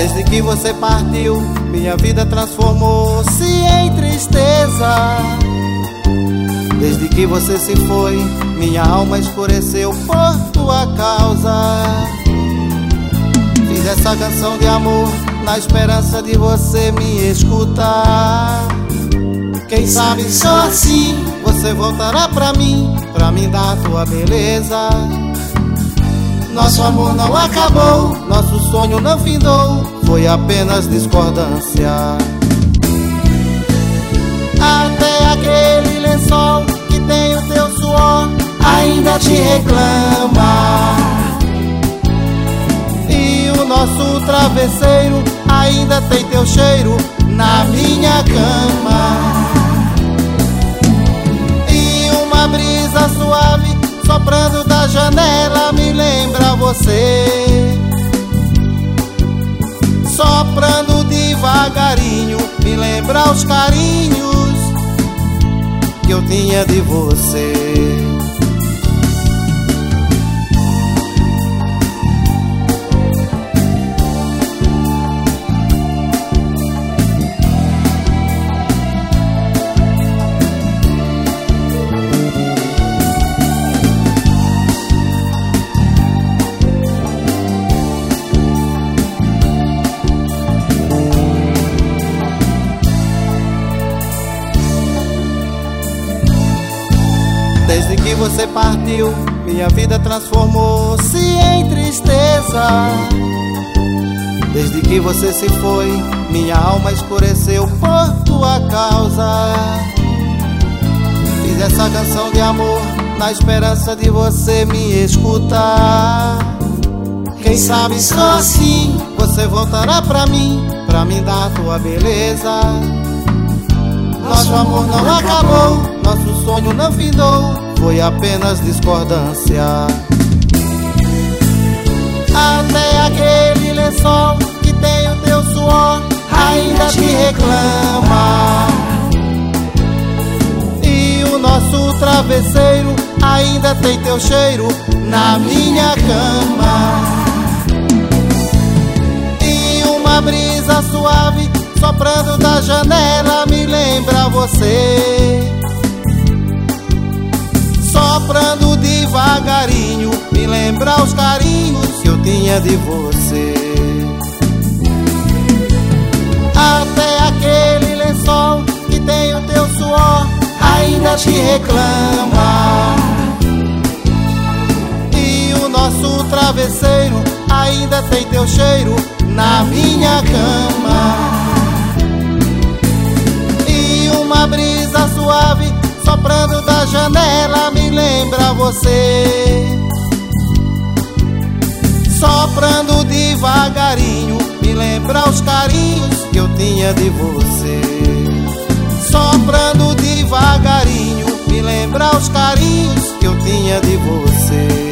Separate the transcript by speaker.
Speaker 1: Desde que você partiu, minha vida transformou-se em tristeza. Desde que você se foi, minha alma escureceu por tua causa. Fiz essa canção de amor na esperança de você me escutar. Quem sabe só assim você voltará pra mim dar tua beleza. Nosso amor não acabou, nosso sonho não findou, foi apenas discordância. Até aquele lençol que tem o teu suor ainda te reclama, e o nosso travesseiro ainda tem teu cheiro na minha cama. E uma brisa suave soprando da janela me lembra você, soprando devagarinho me lembra os carinhos que eu tinha de você. Desde que você partiu, minha vida transformou-se em tristeza. Desde que você se foi, minha alma escureceu por tua causa. Fiz essa canção de amor na esperança de você me escutar. Quem sabe só assim você voltará pra mim dar tua beleza. Nosso amor não acabou, nosso sonho não findou, foi apenas discordância. Até aquele lençol que tem o teu suor ainda te reclama, e o nosso travesseiro ainda tem teu cheiro na minha cama. E uma brisa suave soprando da janela me lembra você, soprando devagarinho me lembra os carinhos que eu tinha de você. Até aquele lençol que tem o teu suor ainda te reclama, e o nosso travesseiro ainda tem teu cheiro na minha cama. Uma brisa suave soprando da janela me lembra você, soprando devagarinho me lembra os carinhos que eu tinha de você. Soprando devagarinho me lembra os carinhos que eu tinha de você.